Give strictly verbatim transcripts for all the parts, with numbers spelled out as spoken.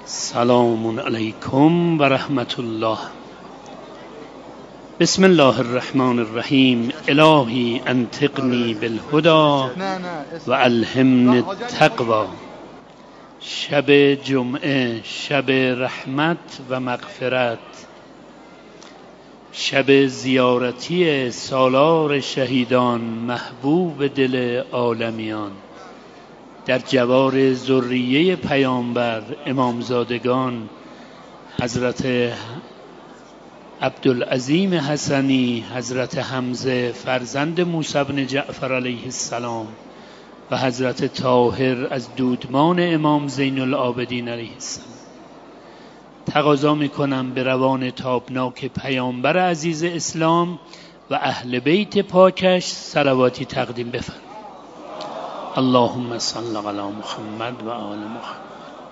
سلام علیکم و رحمت الله. بسم الله الرحمن الرحیم. الهی انطقنی بالهدی و الهمنی التقوی. شب جمعه، شب رحمت و مغفرت، شب زیارتی سالار شهیدان، محبوب دل عالمیان، در جوار ذریه پیامبر امامزادگان حضرت عبدالعظیم حسنی، حضرت حمزه فرزند موسی بن جعفر علیه السلام و حضرت طاهر از دودمان امام زین العابدین علیه السلام. تقاضا میکنم به روان تابناک پیامبر عزیز اسلام و اهل بیت پاکش صلواتی تقدیم بفرمایید. اللهم صل علی محمد و آل محمد.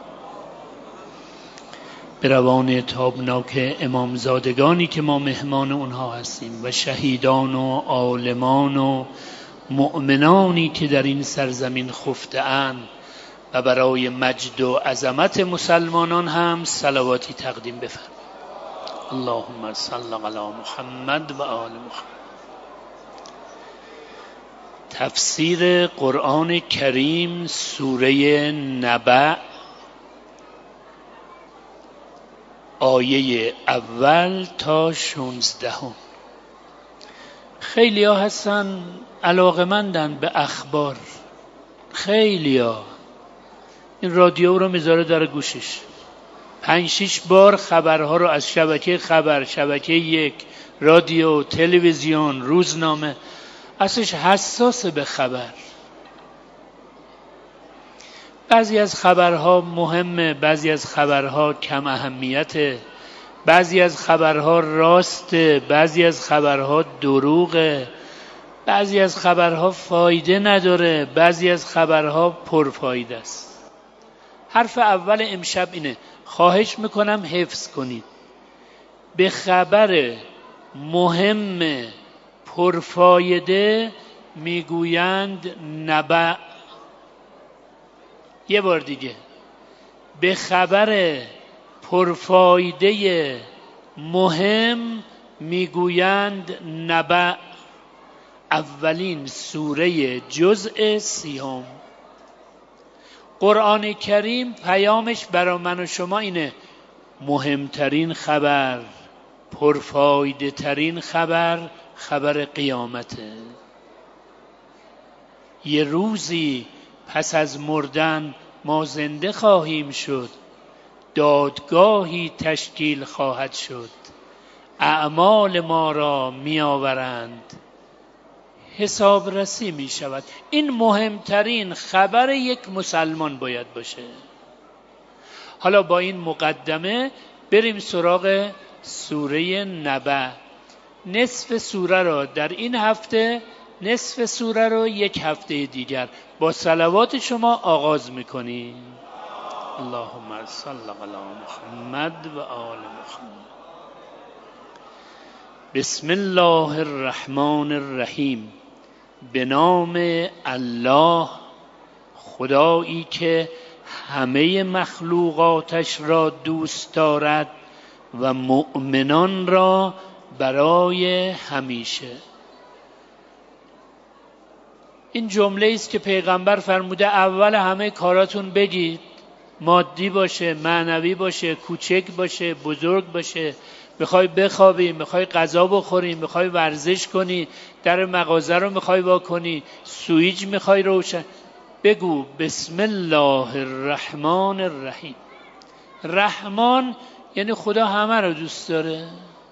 به روان تابناک امامزادگانی که ما مهمان اونها هستیم و شهیدان و عالمان و مؤمنانی که در این سرزمین خفته اند و برای مجد و عظمت مسلمانان هم صلواتی تقدیم بفرمایید. اللهم صل علی محمد و آل محمد. تفسیر قرآن کریم سوره نبأ آیه اول تا شانزدهم. خیلی ها هستن علاقمندن به اخبار، خیلی ها این رادیو رو میذاره در گوشش، پنج شیش بار خبرها رو از شبکه خبر، شبکه یک، رادیو، تلویزیون، روزنامه، اصلش حساسه به خبر. بعضی از خبرها مهمه، بعضی از خبرها کم اهمیته، بعضی از خبرها راسته، بعضی از خبرها دروغه، بعضی از خبرها فایده نداره، بعضی از خبرها پرفایده است. حرف اول امشب اینه، خواهش میکنم حفظ کنید. به خبر مهم پرفایده میگویند نبأ. یه بار دیگه، به خبر پرفایده مهم میگویند نبأ. اولین سوره جزء سیوم. قرآن کریم پیامش برای من و شما اینه، مهمترین خبر، پرفایده ترین خبر، خبر قیامته. یه روزی پس از مردن ما زنده خواهیم شد، دادگاهی تشکیل خواهد شد، اعمال ما را می آورند، حساب رسی می شود. این مهمترین خبر یک مسلمان باید باشه. حالا با این مقدمه بریم سراغ سوره نبأ. نصف سوره را در این هفته، نصف سوره رو یک هفته دیگر با صلوات شما آغاز میکنیم. اللهم صل علی محمد و آل محمد. بسم الله الرحمن الرحیم. به نام الله، خدایی که همه مخلوقاتش را دوست دارد و مؤمنان را برای همیشه. این جمله است که پیغمبر فرموده اول همه کاراتون بگید، مادی باشه، معنوی باشه، کوچک باشه، بزرگ باشه، میخوای بخوابی، میخوای غذا بخوری، میخوای ورزش کنی، در مغازه رو میخوای وا کنی، سویچ میخوای روشن، بگو بسم الله الرحمن الرحیم. رحمان یعنی خدا همه رو دوست داره،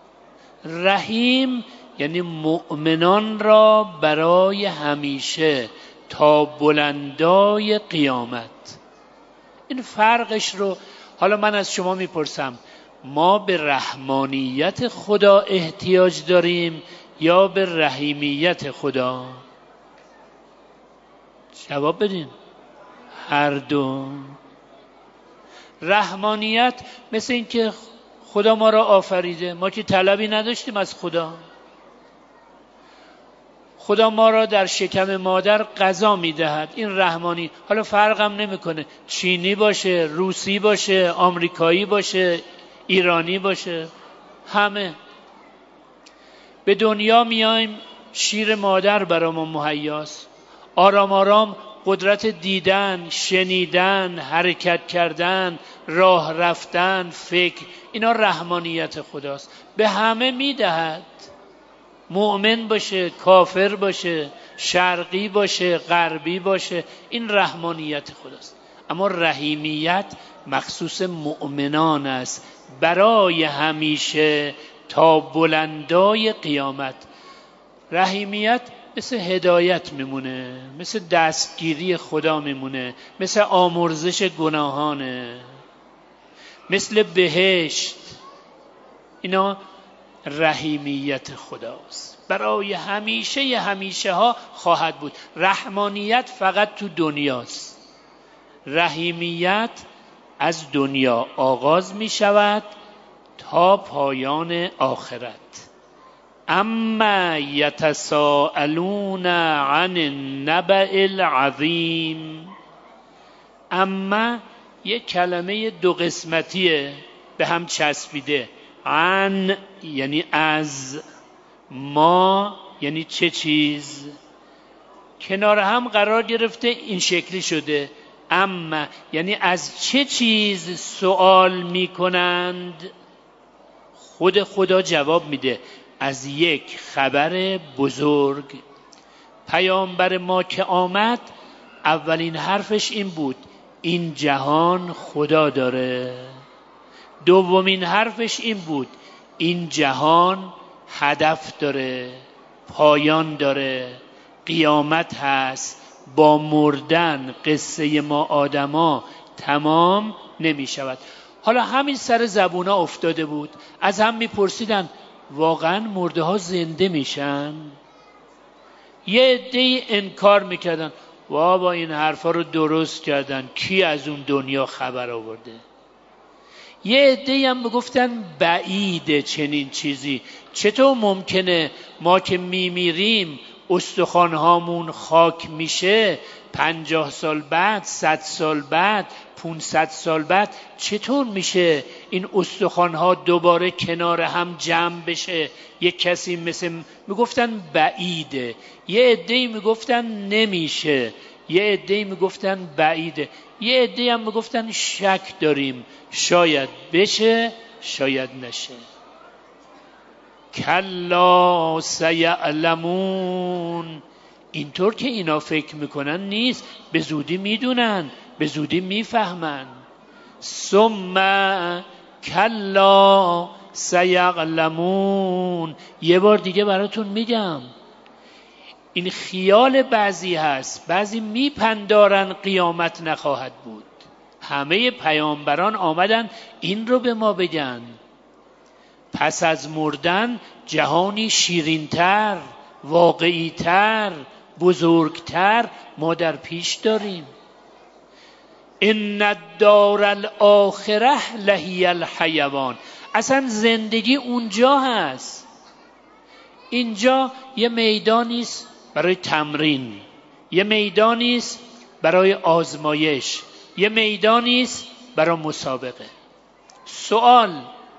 رحیم یعنی مؤمنان را برای همیشه تا بلندای قیامت. این فرقش رو حالا من از شما میپرسم، ما به رحمانیت خدا احتیاج داریم یا به رحیمیت خدا؟ جواب بدین. هر دو. رحمانیت مثل این که خدا ما را آفریده، ما که طلبی نداشتیم از خدا. خدا ما را در شکم مادر غذا میدهد. این رحمانی. حالا فرقم نمیکنه چینی باشه، روسی باشه، آمریکایی باشه، ایرانی باشه، همه به دنیا میایم، شیر مادر برامون مهیاست. آرام آرام قدرت دیدن، شنیدن، حرکت کردن، راه رفتن، فکر، اینا رحمانیت خداست. به همه میدهد، مؤمن باشه، کافر باشه، شرقی باشه، غربی باشه، این رحمانیت خداست. اما رحیمیت مخصوص مؤمنان است، برای همیشه تا بلندای قیامت. رحیمیت مثل هدایت میمونه، مثل دستگیری خدا میمونه، مثل آمرزش گناهانه، مثل بهشت. اینا رحیمیت خداست، برای همیشه ی همیشه ها خواهد بود. رحمانیت فقط تو دنیاست، رحیمیت از دنیا آغاز می شود تا پایان آخرت. اما یتساءلون عن النبأ العظیم. اما یک کلمه دو قسمتیه به هم چسبیده. عن یعنی از، ما یعنی چه چیز، کنار هم قرار گرفته این شکلی شده. اما یعنی از چه چیز سوال می کنند؟ خود خدا جواب میده از یک خبر بزرگ. پیامبر ما که آمد اولین حرفش این بود این جهان خدا داره. دومین حرفش این بود این جهان هدف داره، پایان داره، قیامت هست. با مردن قصه ما آدما تمام نمی شود. حالا همین سر زبونا افتاده بود، از هم می پرسیدن واقعا مرده ها زنده میشن؟ یه عده‌ای انکار میکردن بابا این حرفا رو درست کردن، کی از اون دنیا خبر آورده؟ یه عده‌ای هم میگفتن بعیده چنین چیزی، چطور ممکنه ما که میمیریم استخوان‌هامون خاک میشه، پنجاه سال بعد، صد سال بعد، پونصد سال بعد چطور میشه این استخوان‌ها دوباره کنار هم جمع بشه؟ یک کسی مثل میگفتن بعیده، یه عده‌ای میگفتن نمیشه، یه عده‌ای میگفتن بعیده، یه عده‌ای هم میگفتن شک داریم، شاید بشه شاید نشه. کلا سیعلمون. اینطور که اینا فکر میکنن نیست، به زودی میدونن، به زودی میفهمن. ثم کلا سیعلمون. یه بار دیگه براتون میگم، این خیال بعضی هست، بعضی میپندارن قیامت نخواهد بود. همه پیامبران آمدن این رو به ما بگن، پس از مردن جهانی شیرین‌تر، واقعی‌تر، بزرگتر ما در پیش داریم. ان الدار الاخره لهی الحیوان. اصلا زندگی اونجا هست. اینجا یه میدانی است برای تمرین، یه میدانی است برای آزمایش، یه میدانی است برای مسابقه. سوال،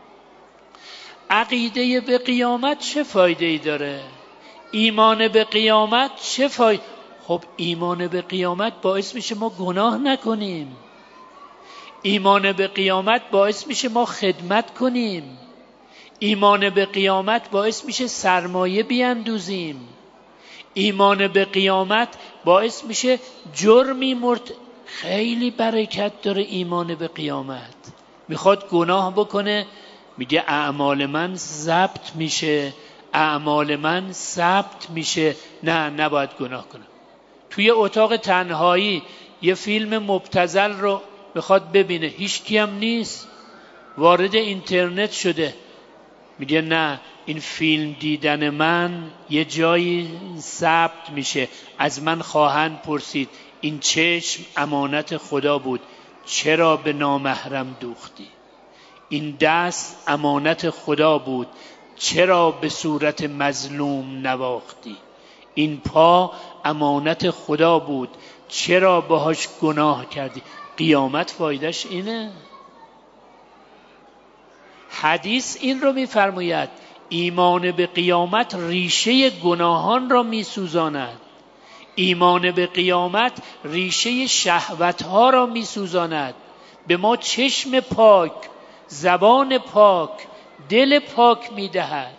عقیده به قیامت چه فایده ای داره؟ ایمان به قیامت چه فایده؟ خب ایمان به قیامت باعث میشه ما گناه نکنیم، ایمان به قیامت باعث میشه ما خدمت کنیم، ایمان به قیامت باعث میشه سرمایه بیندوزیم، ایمان به قیامت باعث میشه جرمی مرت... خیلی برکت داره ایمان به قیامت. میخواد گناه بکنه میگه اعمال من ضبط میشه، اعمال من ثبت میشه، نه نباید گناه کنم. توی اتاق تنهایی یه فیلم مبتذل رو میخواد ببینه، هیچ کی هم نیست، وارد اینترنت شده، میگه نه این فیلم دیدن من یه جایی ثبت میشه، از من خواهند پرسید این چشم امانت خدا بود چرا به نامحرم دوختی، این دست امانت خدا بود چرا به صورت مظلوم نواختی، این پا امانت خدا بود، چرا باهاش گناه کردی؟ قیامت فایدهش اینه. حدیث این رو میفرماید ایمان به قیامت ریشه گناهان را میسوزاند. ایمان به قیامت ریشه شهوتها را میسوزاند. به ما چشم پاک، زبان پاک، دل پاک میدهد.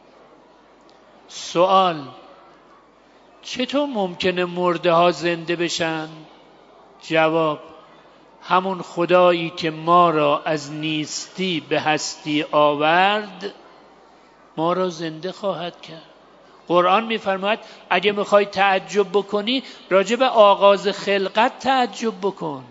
سوال: چطور ممکنه مرده ها زنده بشن؟ جواب: همون خدایی که ما را از نیستی به هستی آورد ما را زنده خواهد کرد. قرآن میفرماید اگه میخوای تعجب بکنی راجع به آغاز خلقت تعجب بکن.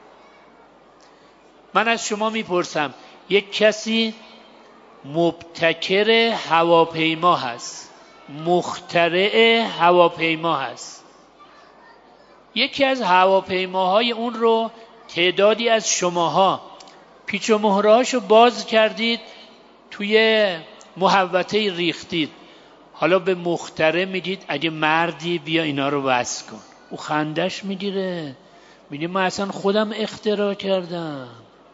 من از شما میپرسم، یک کسی مبتکر هواپیما هست، مخترع هواپیما هست، یکی از هواپیماهای اون رو تعدادی از شماها پیچ و مهرهاشو باز کردید، توی محوطه ریختید. حالا به مخترع میگید اگه مردی بیا اینا رو وصل کن. او خندش میگیره، میگه من اصلا خودم اختراع کردم.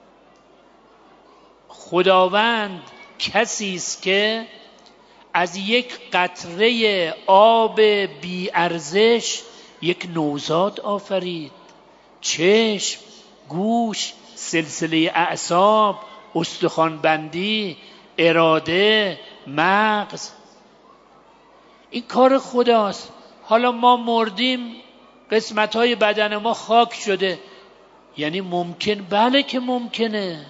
خداوند کسی است که از یک قطره آب بی ارزش یک نوزاد آفرید. چشم، گوش، سلسله اعصاب، استخوان بندی، اراده، مغز، این کار خداست. حالا ما مردیم، قسمت‌های بدن ما خاک شده، یعنی ممکن؟ بله که ممکنه.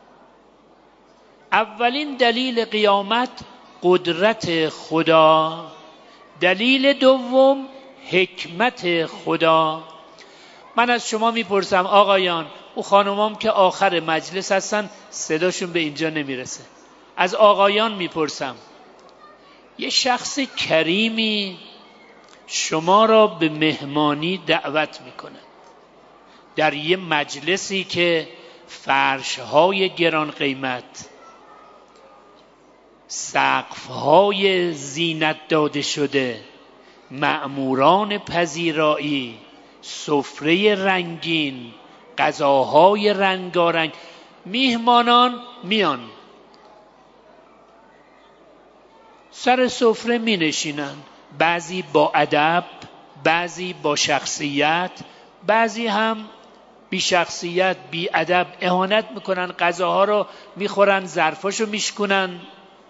اولین دلیل قیامت قدرت خدا، دلیل دوم حکمت خدا. من از شما میپرسم آقایان، او خانومام که آخر مجلس هستن صداشون به اینجا نمیرسه، از آقایان میپرسم، یه شخص کریمی شما را به مهمانی دعوت میکنه در یه مجلسی که فرش‌های گران قیمت، سقف‌های زینت داده شده، مأموران پذیرایی، سفره رنگین، غذاهای رنگارنگ. میهمانان میان سر سفره می نشینن، بعضی با ادب، بعضی با شخصیت، بعضی هم بی شخصیت، بی ادب، اهانت میکنن، غذاها رو میخورن، ظرفاشو میشکنن،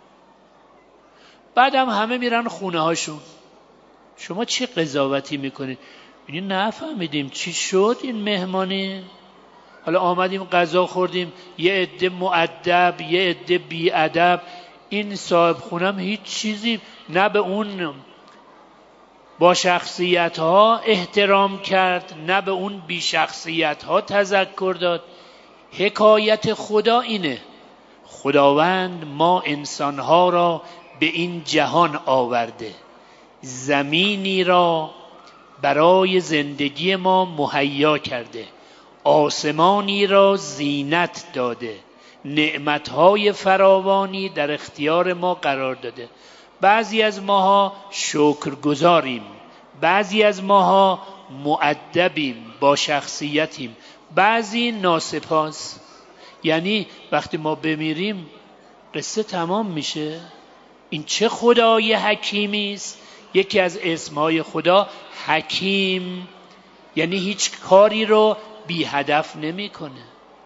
بعدم همه میرن خونه هاشون. شما چی قضاوتی میکنید؟ یعنی نفهمیدیم چی شد این مهمانی. حالا آمدیم غذا خوردیم، یه عده مؤدب، یه عده بی ادب. این صاحب خونم هیچ چیزی نه به اون با شخصیت ها احترام کرد، نه به اون بی شخصیت ها تذکر داد. حکایت خدا اینه، خداوند ما انسان ها را به این جهان آورده، زمینی را برای زندگی ما مهیا کرده، آسمانی را زینت داده، نعمتهای فراوانی در اختیار ما قرار داده. بعضی از ماها شکرگزاریم، بعضی از ماها مؤدبیم، با شخصیتیم، بعضی ناسپاس. یعنی وقتی ما بمیریم قصه تمام میشه. این چه خدای حکیمی است؟ یکی از اسمهای خدا حکیم، یعنی هیچ کاری رو بی هدف نمی کنه.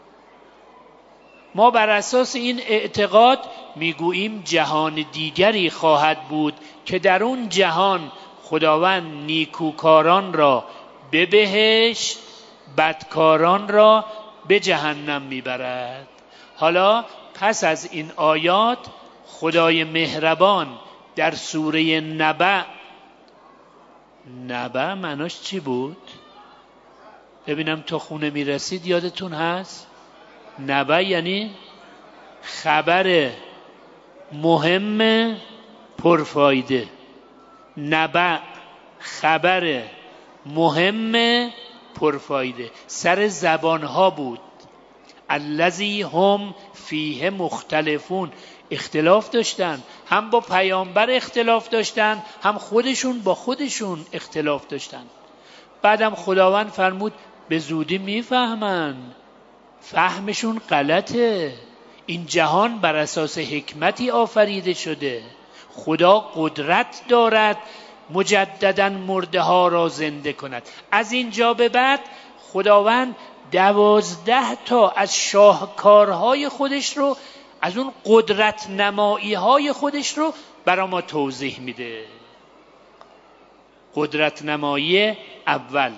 ما بر اساس این اعتقاد میگوییم جهان دیگری خواهد بود که در اون جهان خداوند نیکوکاران را به بهشت، بدکاران را به جهنم میبرد. حالا پس از این آیات خدای مهربان در سوره نبأ، نبأ معناش چی بود؟ ببینم تا خونه میرسید یادتون هست؟ نبأ یعنی خبر مهم پرفایده. نبأ خبر مهم پرفایده، سر زبانها بود. الذی هم فیه مختلفون. اختلاف داشتن، هم با پیامبر اختلاف داشتن، هم خودشون با خودشون اختلاف داشتن. بعدم خداوند فرمود به زودی میفهمن، فهمشون غلطه. این جهان بر اساس حکمتی آفریده شده. خدا قدرت دارد مجددا مرده ها را زنده کند. از اینجا به بعد خداوند دوازده تا از شاهکارهای خودش رو، از اون قدرت نمایی های خودش رو برای ما توضیح میده. قدرت نمایی اول: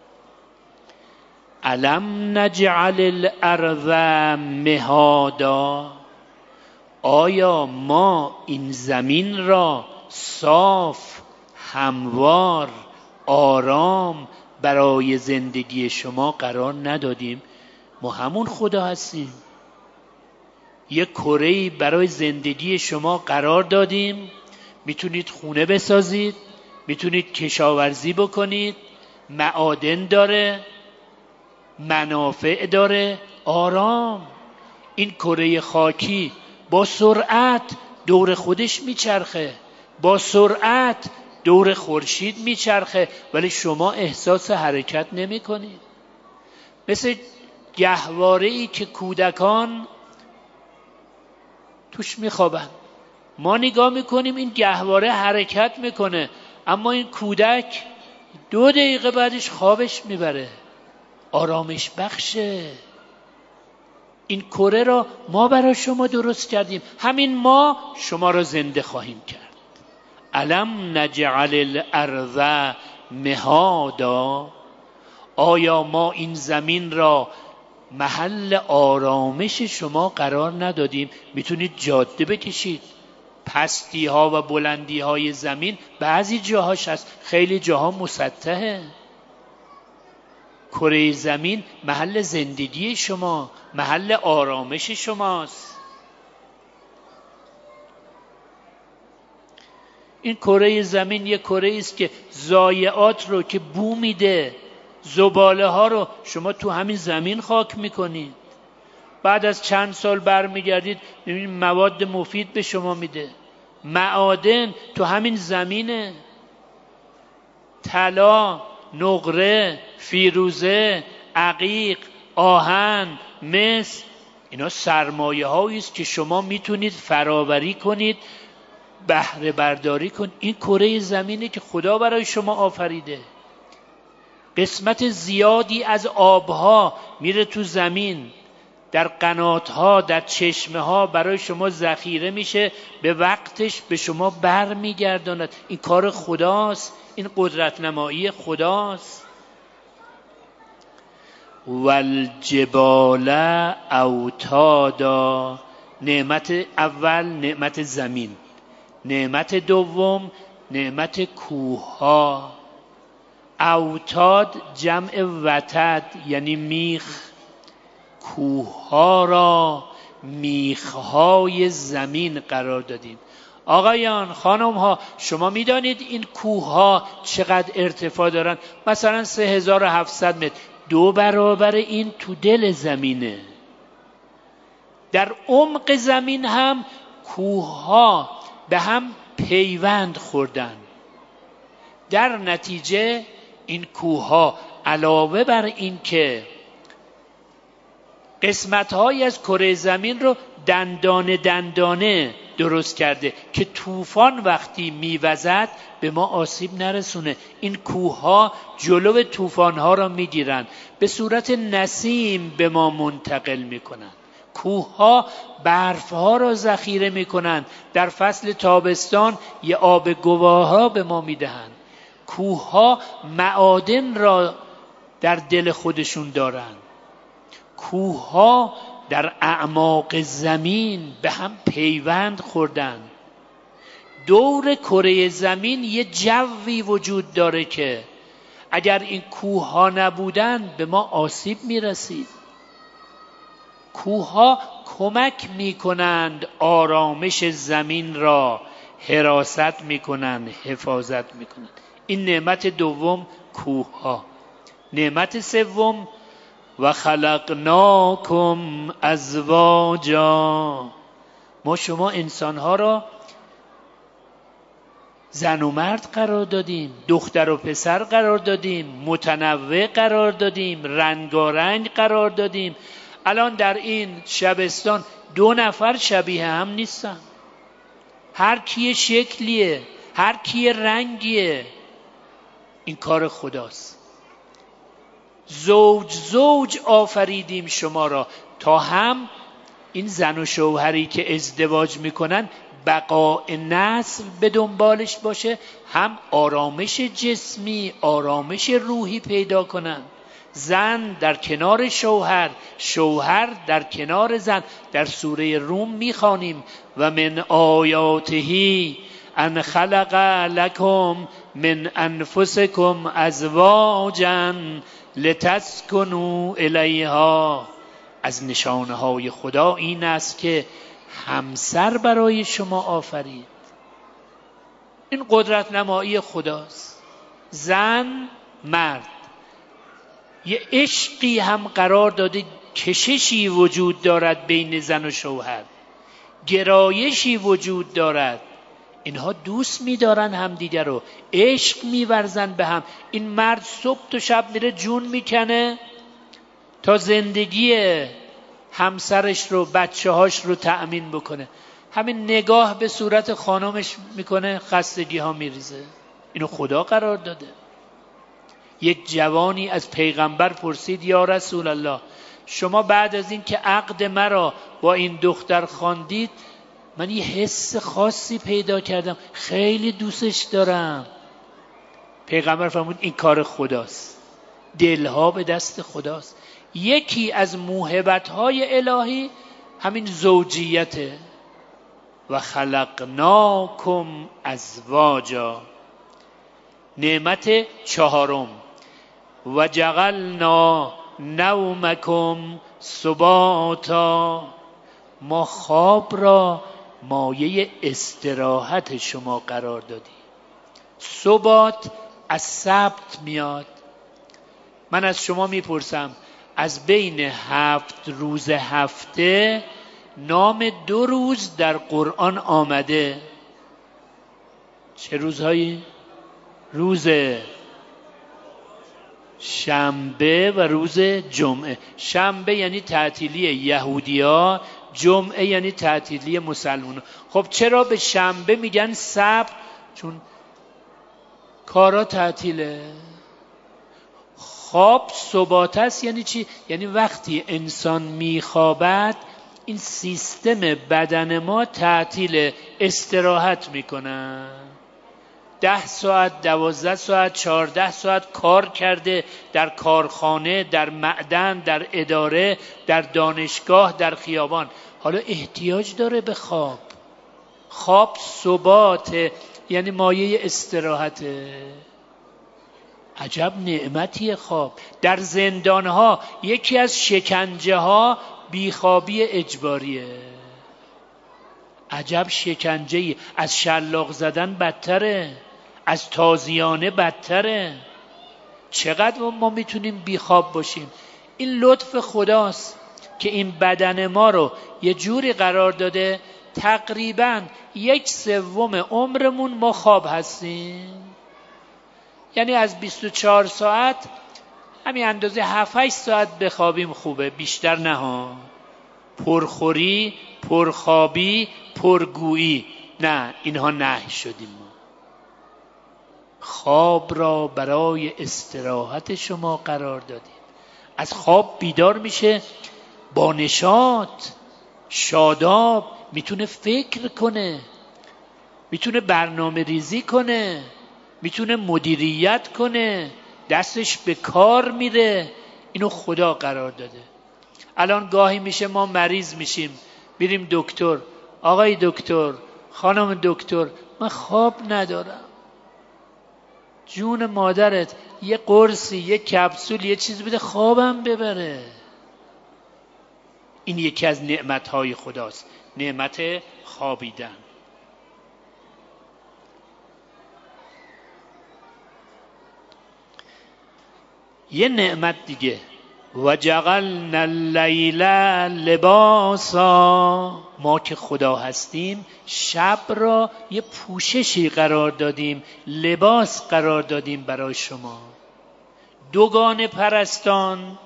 الم نجعل الارض مهادا. آیا ما این زمین را صاف، هموار، آرام برای زندگی شما قرار ندادیم؟ ما همون خدا هستیم. یک کره‌ای برای زندگی شما قرار دادیم. میتونید خونه بسازید، میتونید کشاورزی بکنید، معادن داره، منافع داره، آرام. این کره خاکی با سرعت دور خودش میچرخه، با سرعت دور خورشید میچرخه، ولی شما احساس حرکت نمی کنید. مثل گهواره‌ای که کودکان توش میخوابن. ما نگاه میکنیم این گهواره حرکت میکنه، اما این کودک دو دقیقه بعدش خوابش میبره. آرامش بخشه. این کره را ما برای شما درست کردیم، همین ما شما را زنده خواهیم کرد. الم نجعل الارض مهادا. آیا ما این زمین را محل آرامش شما قرار ندادیم؟ میتونید جاده بکشید. پستی ها و بلندی های زمین بعضی جاهاش هست، خیلی جاها مسطحه. کره زمین محل زندگی شما، محل آرامش شماست. این کره زمین یک کره است که ضایعات رو که بو میده، زباله ها رو شما تو همین زمین خاک میکنید. بعد از چند سال برمیگردید میبینید مواد مفید به شما میده. معادن تو همین زمینه. طلا، نقره، فیروزه، عقیق، آهن، مس، اینا سرمایه هایی است که شما میتونید فراوری کنید، بهره برداری کنید. این کره زمینه که خدا برای شما آفریده. قسمت زیادی از آبها میره تو زمین، در قناتها، در چشمه ها برای شما ذخیره میشه، به وقتش به شما بر میگرداند. این کار خداست، این قدرت نمایی خداست. والجبال اوتادا. نعمت اول نعمت زمین، نعمت دوم نعمت کوه ها. اوتاد جمع وتد یعنی میخ. کوه ها را میخ های زمین قرار دادیم. آقایان، خانم ها، شما میدانید این کوه ها چقدر ارتفاع دارن؟ مثلا سه هزار و هفتصد متر. دو برابر این تو دل زمینه. در عمق زمین هم کوه ها به هم پیوند خوردن. در نتیجه این کوه ها علاوه بر این که قسمت های از کره زمین رو دندانه دندانه درست کرده که طوفان وقتی میوزد به ما آسیب نرسونه. این کوه ها جلو طوفان ها را میگیرن، به صورت نسیم به ما منتقل میکنن. کوه ها برف ها را ذخیره میکنن، در فصل تابستان یه آب گواه ها به ما میدهن. کوه ها معادن را در دل خودشون دارن. کوه ها در اعماق زمین به هم پیوند خوردن. دور کره زمین یه جوی وجود داره که اگر این کوه ها نبودن به ما آسیب میرسید. کوه ها کمک میکنند آرامش زمین را حراست میکنند، حفاظت میکنند. این نعمت دوم کوه ها. نعمت سوم و خلقناکم ازواجا، ما شما انسانها را زن و مرد قرار دادیم، دختر و پسر قرار دادیم، متنوع قرار دادیم، رنگارنگ قرار دادیم. الان در این شبستان دو نفر شبیه هم نیستن، هر کی شکلیه، هر کی رنگیه. این کار خداست. زوج زوج آفریدیم شما را تا هم این زن و شوهری که ازدواج میکنن بقاء نسل به دنبالش باشه، هم آرامش جسمی، آرامش روحی پیدا کنن. زن در کنار شوهر، شوهر در کنار زن. در سوره روم میخوانیم و من آیاته ان خلق لکم من انفسکم ازواجا لتسکنوا الیها. از نشانه های خدا این است که همسر برای شما آفرید. این قدرت نمایی خداست. زن، مرد، یه عشقی هم قرار داده، کششی وجود دارد بین زن و شوهر، گرایشی وجود دارد. اینها دوست می‌دارن همدیگر رو، عشق می‌ورزن به هم. این مرد صبح تا شب میره جون میکنه تا زندگی همسرش رو، بچه هاش رو تأمین بکنه. همین نگاه به صورت خانمش میکنه خستگی ها میریزه. اینو خدا قرار داده. یک جوانی از پیغمبر پرسید یا رسول الله، شما بعد از این که عقد مرا با این دختر خواندید، من یه حس خاصی پیدا کردم، خیلی دوستش دارم. پیغمبر فرمود این کار خداست، دلها به دست خداست. یکی از موهبت‌های الهی همین زوجیته. و خلقناکم ازواجا. نعمت چهارم و جعلنا نومکم سباتا. ما خواب را مایه استراحت شما قرار دادیم. سبات از سبت میاد. من از شما میپرسم، از بین هفت روز هفته نام دو روز در قرآن آمده. چه روزهایی؟ روز شنبه و روز جمعه. شنبه یعنی تعطیلی یهودیا، جمعه یعنی تعطیلی مسلمان. خب چرا به شنبه میگن سبت؟ چون کارا تعطیله. خواب ثبات است یعنی چی؟ یعنی وقتی انسان میخوابد این سیستم بدن ما تعطیل، استراحت میکنن. ده ساعت، دوازده ساعت، چهارده ساعت کار کرده در کارخانه، در معدن، در اداره، در دانشگاه، در خیابان. حالا احتیاج داره به خواب. خواب ثبات یعنی مایه استراحته. عجب نعمتی خواب. در زندانها یکی از شکنجه ها بیخوابی اجباریه. عجب شکنجه‌ای. از شلاق زدن بدتره، از تازیانه بدتره. چقدر ما میتونیم بیخواب باشیم؟ این لطف خداست که این بدن ما رو یه جوری قرار داده تقریبا یک سوم عمرمون ما خواب هستیم. یعنی از بیست و چهار ساعت همین اندازه هفت هشت ساعت بخوابیم خوبه، بیشتر نه ها. پرخوری، پرخوابی، پرگویی نه، اینها نهی شدیم. ما خواب را برای استراحت شما قرار دادیم. از خواب بیدار میشه با نشاط، شاداب، میتونه فکر کنه، میتونه برنامه ریزی کنه، میتونه مدیریت کنه، دستش به کار میره. اینو خدا قرار داده. الان گاهی میشه ما مریض میشیم، میریم دکتر، آقای دکتر، خانم دکتر، من خواب ندارم. جون مادرت یه قرصی، یه کپسول، یه چیز بده خوابم ببره. این یکی از نعمتهای خداست، نعمت خوابیدن. یه نعمت دیگه و جعلنا اللیل لباسا، ما که خدا هستیم شب را یه پوششی قرار دادیم، لباس قرار دادیم برای شما. دوگانه پرستان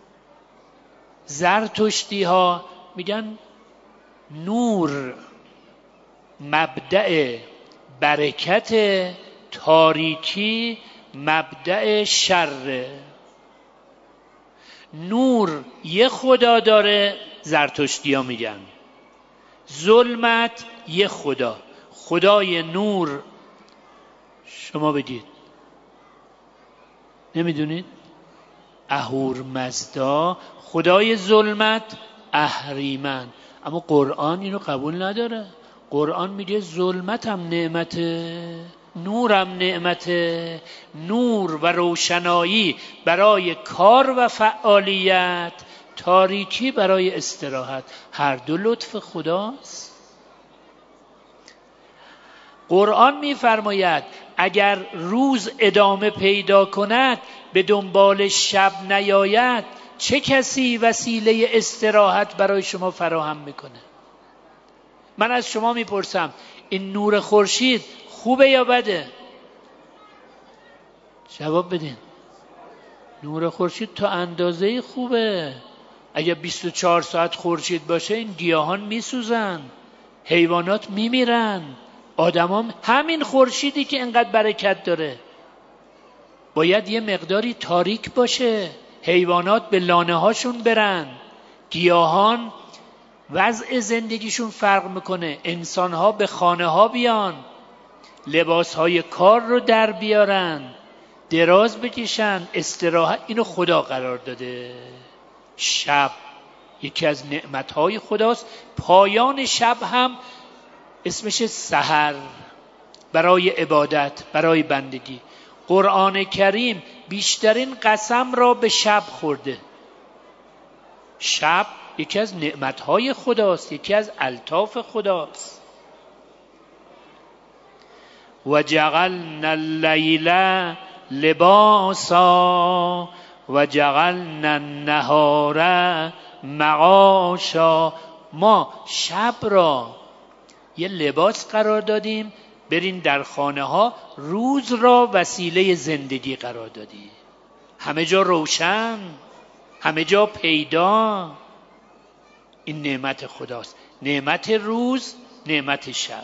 زرتشتی ها میگن نور مبدأ برکت، تاریکی مبدأ شر. نور یه خدا داره، زرتشتی ها میگن. ظلمت یه خدا، خدای نور شما بگید نمیدونید؟ اهورمزدا. خدای ظلمت اهریمن. اما قرآن اینو قبول نداره. قرآن میگه ظلمت هم نعمته، نورم نعمته. نور و روشنایی برای کار و فعالیت، تاریکی برای استراحت. هر دو لطف خداست. قرآن میفرماید اگر روز ادامه پیدا کند به دنبال شب نیاید، چه کسی وسیله استراحت برای شما فراهم میکنه؟ من از شما میپرسم این نور خورشید خوبه یا بده؟ جواب بدین. نور خورشید تا اندازه خوبه. اگه بیست و چهار ساعت خورشید باشه این گیاهان میسوزن، حیوانات میمیرن، آدمان. همین خورشیدی که انقدر برکت داره باید یه مقداری تاریک باشه، حیوانات به لانه هاشون برن، گیاهان وضع زندگیشون فرق میکنه، انسان ها به خانه ها بیان، لباس های کار رو در بیارن، دراز بکشن، استراحت. اینو خدا قرار داده. شب یکی از نعمت های خداست. پایان شب هم اسمش سحر، برای عبادت، برای بندگی. قرآن کریم بیشترین قسم را به شب خورده. شب یکی از نعمتهای خداست، یکی از الطاف خداست. و جعلنا اللیل لباسا و جعلنا النهار معاشا. ما شب را یه لباس قرار دادیم، برین در خانه ها. روز را وسیله زندگی قرار دادیم، همه جا روشن، همه جا پیدا. این نعمت خداست. نعمت روز، نعمت شب.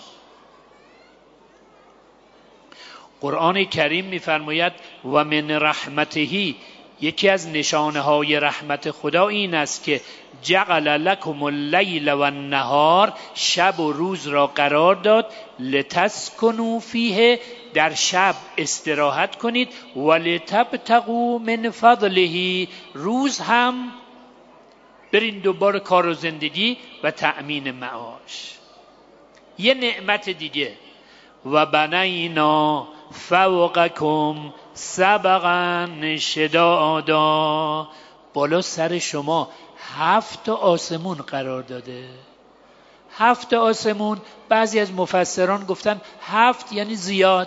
قرآن کریم می‌فرماید و من رحمتهی، یکی از نشانه های رحمت خدا این است که جعل لکم اللیل و النهار، شب و روز را قرار داد، لتسکنوا فیه، در شب استراحت کنید، و لتبتغوا من فضله، روز هم برین دوباره کار و زندگی و تأمین معاش. یه نعمت دیگه، و بنینا فوقکم سبقا شدادا، بالا سر شما هفت آسمون قرار داده. هفت آسمون، بعضی از مفسران گفتن هفت یعنی زیاد،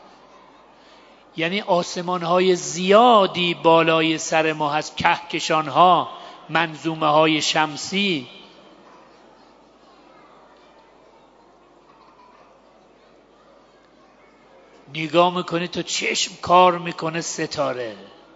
یعنی آسمان های زیادی بالای سر ما هست، کهکشان ها، منظومه های شمسی. نگاه میکنی تو چشم کار میکنه ستاره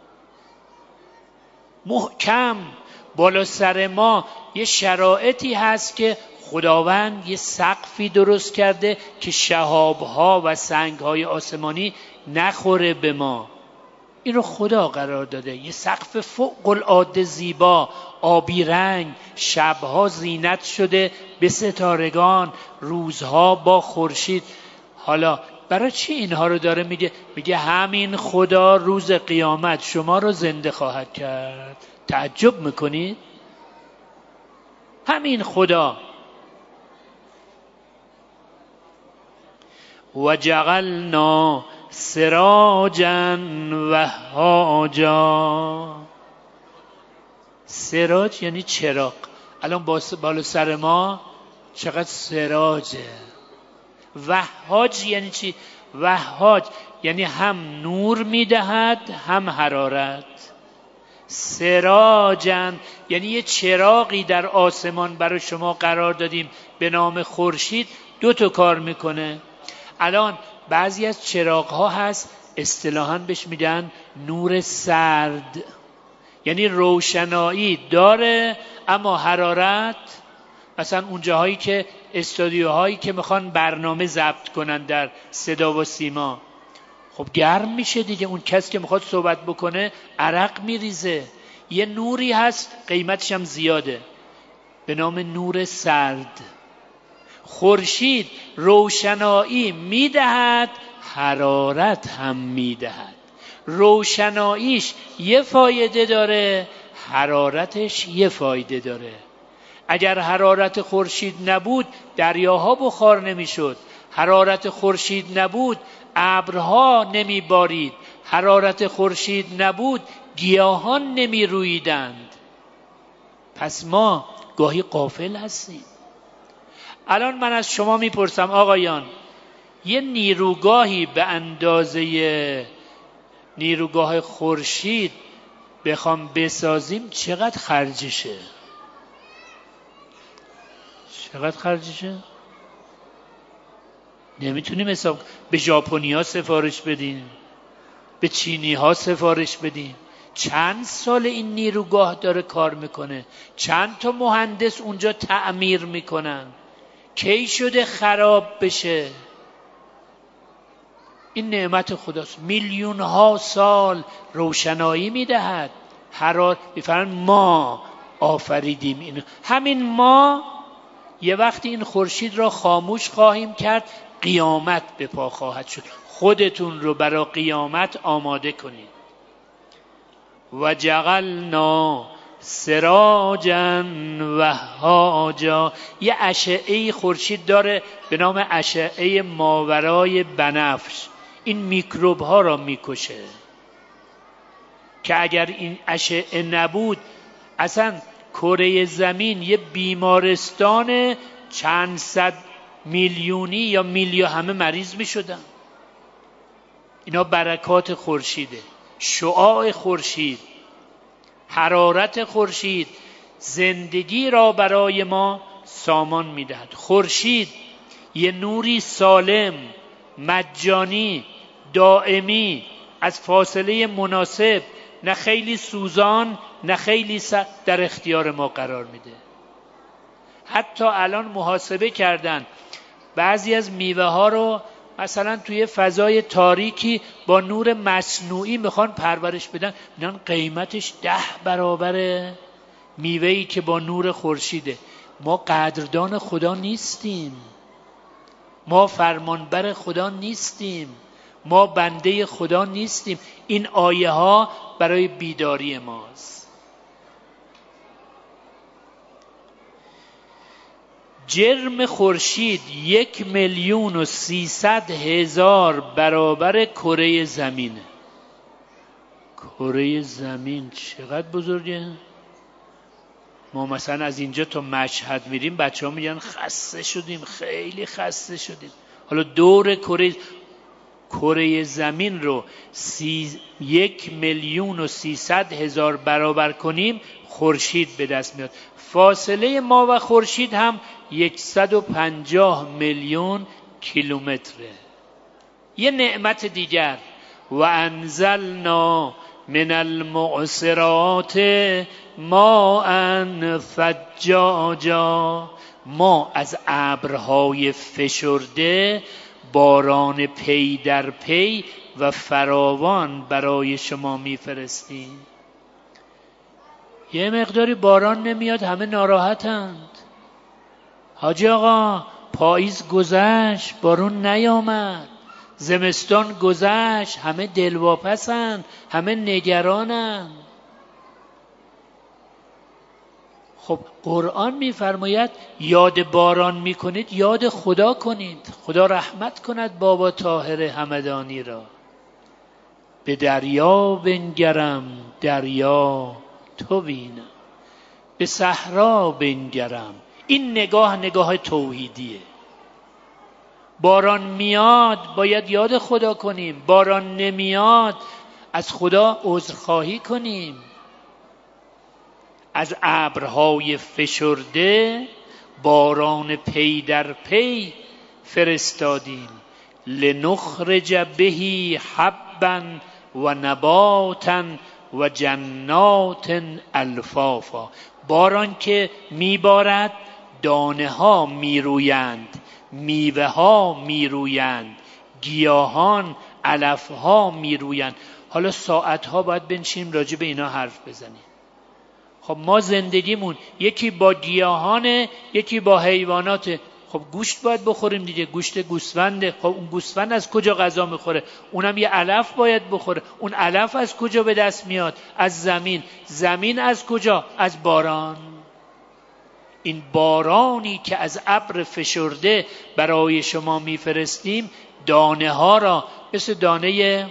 محکم بالا سر ما. یه شرایطی هست که خداوند یه سقفی درست کرده که شهابها و سنگهای آسمانی نخوره به ما. این رو خدا قرار داده، یه سقف فوق العاده زیبا، آبی رنگ. شبها زینت شده به ستارگان، روزها با خورشید. حالا برای چی اینها رو داره میگه؟ میگه همین خدا روز قیامت شما رو زنده خواهد کرد. تعجب میکنید؟ همین خدا. و جعلنا سراجا وهاجا. سراج یعنی چراغ. الان بالا سر ما چقدر سراجه. وهاج یعنی چی؟ وهاج یعنی هم نور میدهد هم حرارت. سراجن یعنی یه چراغی در آسمان برای شما قرار دادیم به نام خورشید، دو تا کار میکنه. الان بعضی از چراغ ها هست اصطلاحاً بهش میگن نور سرد، یعنی روشنایی داره اما حرارت، مثلا اون جاهایی که استودیوهایی که میخوان برنامه ضبط کنن در صدا و سیما، خب گرم میشه دیگه، اون کسی که میخواد صحبت بکنه عرق میریزه. یه نوری هست قیمتش هم زیاده به نام نور سرد. خورشید روشنایی میدهد، حرارت هم میدهد. روشناییش یه فایده داره، حرارتش یه فایده داره. اگر حرارت خورشید نبود دریاها بخار نمیشد، حرارت خورشید نبود ابرها نمی بارید، حرارت خورشید نبود گیاهان نمی رویدند. پس ما گاهی غافل هستیم. الان من از شما میپرسم آقایان، یه نیروگاهی به اندازه نیروگاه خورشید بخوام بسازیم چقدر خرجشه؟ چقدر خرجشه؟ نمیتونیم حساب. به ژاپنی ها سفارش بدیم، به چینی ها سفارش بدیم. چند سال این نیروگاه داره کار میکنه، چند تا مهندس اونجا تعمیر میکنن، کی شده خراب بشه؟ این نعمت خداست. میلیون ها سال روشنایی میدهد، حرارت میفرن ما آفریدیم این. همین ما یه وقتی این خورشید را خاموش خواهیم کرد، قیامت به پا خواهد شد. خودتون رو برای قیامت آماده کنید. و جعلنا سراجا وهاجا، یه اشعه خورشید داره به نام اشعه ماورای بنفش، این میکروب ها را میکشه که اگر این اشعه نبود اصلا کره زمین یه بیمارستان چند صد میلیونی یا میلیون همه مریض می شدن. اینا برکات خورشیده، شعاع خورشید، حرارت خورشید زندگی را برای ما سامان می دهد. خورشید یه نوری سالم، مجانی، دائمی، از فاصله مناسب، نه خیلی سوزان نه خیلی در اختیار ما قرار میده. حتی الان محاسبه کردن بعضی از میوه ها رو مثلا توی فضای تاریکی با نور مصنوعی میخوان پرورش بدن، میگن قیمتش ده برابر میوه‌ای که با نور خورشیده. ما قدردان خدا نیستیم، ما فرمانبر خدا نیستیم، ما بنده خدا نیستیم. این آیه ها برای بیداری ماست. جرم خورشید یک میلیون و سیصد هزار برابر کره زمینه. کره زمین چقدر بزرگه؟ ما مثلا از اینجا تا مشهد میریم بچه ها میگن خسته شدیم، خیلی خسته شدیم. حالا دور کره کره زمین رو سی یک میلیون و سیصد هزار برابر کنیم خورشید به دست میاد. فاصله ما و خورشید هم صد و پنجاه میلیون کیلومتره. یه نعمت دیگر، و انزلنا من المعصرات ماء ثجاجا، ما از ابرهای فشرده باران پی در پی و فراوان برای شما میفرستیم. یه مقداری باران نمیاد همه ناراحتند. حاجی آقا پاییز گذشت بارون نیامد، زمستان گذشت همه دلواپسند، همه نگرانند. خب قرآن میفرماید یاد باران میکنید یاد خدا کنید. خدا رحمت کند بابا طاهر همدانی را. به دریا بنگرم دریا تو بینم، به صحرا بنگرم. این نگاه نگاه توحیدیه. باران میاد باید یاد خدا کنیم، باران نمیاد از خدا عذرخواهی کنیم. از ابرهای فشرده باران پی در پی فرستادیم. لنخرج بهی حبا و نباتا و جنات الفافا. باران که میبارد دانه ها میرویند، میوه ها میرویند، گیاهان علف ها میرویند. حالا ساعت ها باید بنشینیم راجع به اینا حرف بزنیم. خب ما زندگیمون یکی با گیاهانه، یکی با حیواناته. خب گوشت باید بخوریم دیگه، گوشت گوسفنده. خب اون گوسفند از کجا غذا میخوره؟ اونم یه علف باید بخوره. اون علف از کجا به دست میاد؟ از زمین. زمین از کجا؟ از باران. این بارانی که از ابر فشرده برای شما میفرستیم، دانه ها را مثل دانه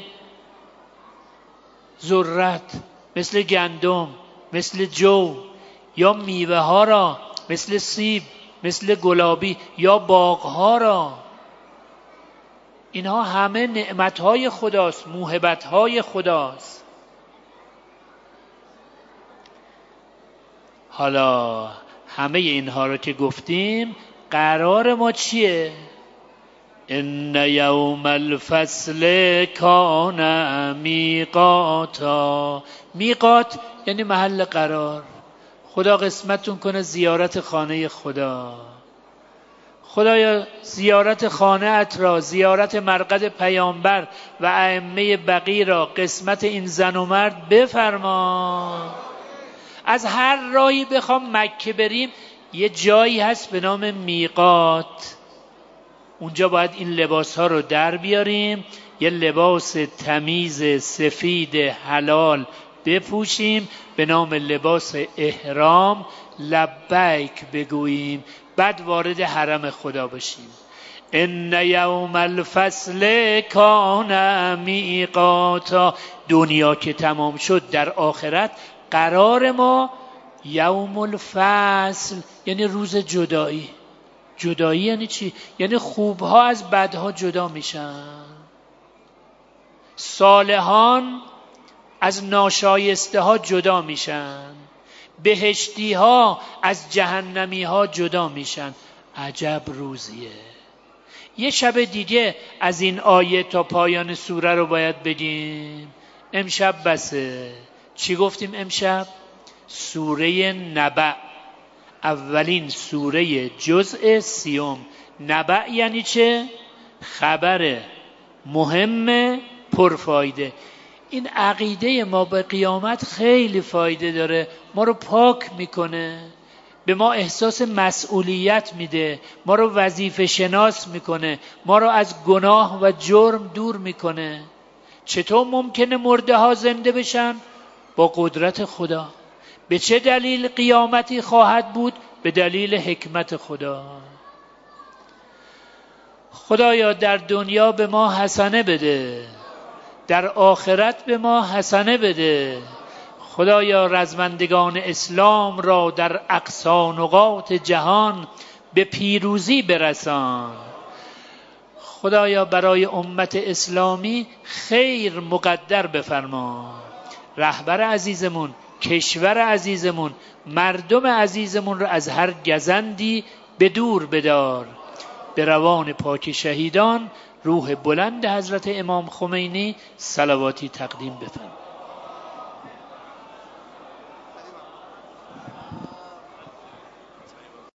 ذرت، مثل گندم، مثل جو، یا میوه ها را مثل سیب، مثل گلابی، یا باغ ها را. اینها همه نعمت های خداست، موهبت های خداست. حالا همه اینها رو که گفتیم، قرار ما چیه؟ ان یوم الفصل کان میقاتا. میقات یعنی محل قرار. خدا قسمتون کنه زیارت خانه خدا. خدایا زیارت خانه ات را، زیارت مرقد پیامبر و ائمه بقی را قسمت این زن و مرد بفرما. از هر راهی بخوام مکه بریم، یه جایی هست به نام میقات. اونجا باید این لباس ها رو در بیاریم، یه لباس تمیز سفید حلال بپوشیم به نام لباس احرام، لبیک بگوییم، بعد وارد حرم خدا بشیم. ان یوم الفصل کان میقاتا. دنیا که تمام شد، در آخرت قرار ما یوم الفصل یعنی روز جدایی. جدایی یعنی چی؟ یعنی خوبها از بدها جدا میشن، صالحان از ناشایسته ها جدا میشن، بهشتی ها از جهنمی ها جدا میشن. عجب روزیه. یه شب دیگه از این آیه تا پایان سوره رو باید بگیم. امشب بسه. چی گفتیم امشب؟ سوره نبأ، اولین سوره جزء سیوم. نبأ یعنی چه؟ خبر مهم پرفایده. این عقیده ما به قیامت خیلی فایده داره، ما رو پاک میکنه، به ما احساس مسئولیت میده، ما رو وظیفه شناس میکنه، ما رو از گناه و جرم دور میکنه. چطور ممکنه مرده ها زنده بشن؟ با قدرت خدا. به چه دلیل قیامتی خواهد بود؟ به دلیل حکمت خدا. خدایا در دنیا به ما حسنه بده، در آخرت به ما حسنه بده. خدایا رزمندگان اسلام را در اقصی نقاط جهان به پیروزی برسان. خدایا برای امت اسلامی خیر مقدر بفرما. رهبر عزیزمون، کشور عزیزمون، مردم عزیزمون را از هر گزندی به دور بدار. به روان پاک شهیدان، روح بلند حضرت امام خمینی صلواتی تقدیم بفرما.